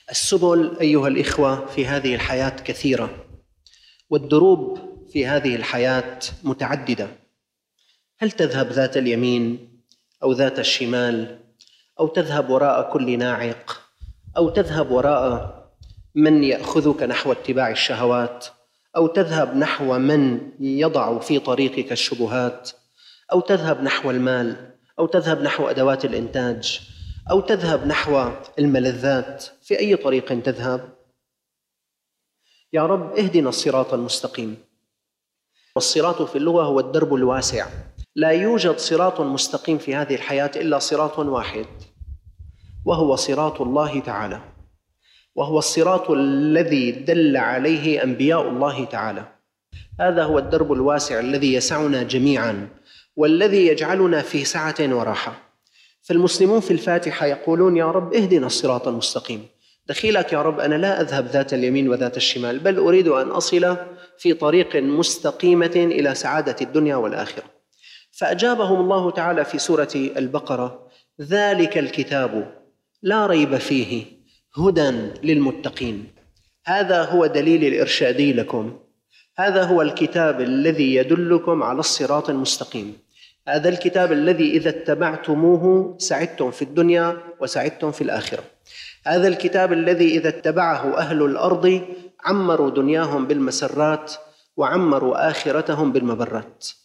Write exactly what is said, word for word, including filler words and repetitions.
السبل أيها الإخوة في هذه الحياة كثيرة، والدروب في هذه الحياة متعددة. هل تذهب ذات اليمين أو ذات الشمال، أو تذهب وراء كل ناعق، أو تذهب وراء من يأخذك نحو اتباع الشهوات، أو تذهب نحو من يضع في طريقك الشبهات، أو تذهب نحو المال، أو تذهب نحو أدوات الإنتاج، أو تذهب نحو الملذات؟ في أي طريق تذهب؟ يا رب اهدنا الصراط المستقيم. والصراط في اللغة هو الدرب الواسع. لا يوجد صراط مستقيم في هذه الحياة إلا صراط واحد، وهو صراط الله تعالى، وهو الصراط الذي دل عليه أنبياء الله تعالى. هذا هو الدرب الواسع الذي يسعنا جميعا، والذي يجعلنا في سعة وراحة. فالمسلمون في الفاتحة يقولون: يا رب اهدنا الصراط المستقيم. دخيلك يا رب أنا لا أذهب ذات اليمين وذات الشمال، بل أريد أن أصل في طريق مستقيمة إلى سعادة الدنيا والآخرة. فأجابهم الله تعالى في سورة البقرة: ذلك الكتاب لا ريب فيه هدى للمتقين. هذا هو دليل الإرشادي لكم، هذا هو الكتاب الذي يدلكم على الصراط المستقيم، هذا الكتاب الذي إذا اتبعتموه سعدتم في الدنيا وسعدتم في الآخرة، هذا الكتاب الذي إذا اتبعه أهل الأرض عمروا دنياهم بالمسرات وعمروا آخرتهم بالمبرات.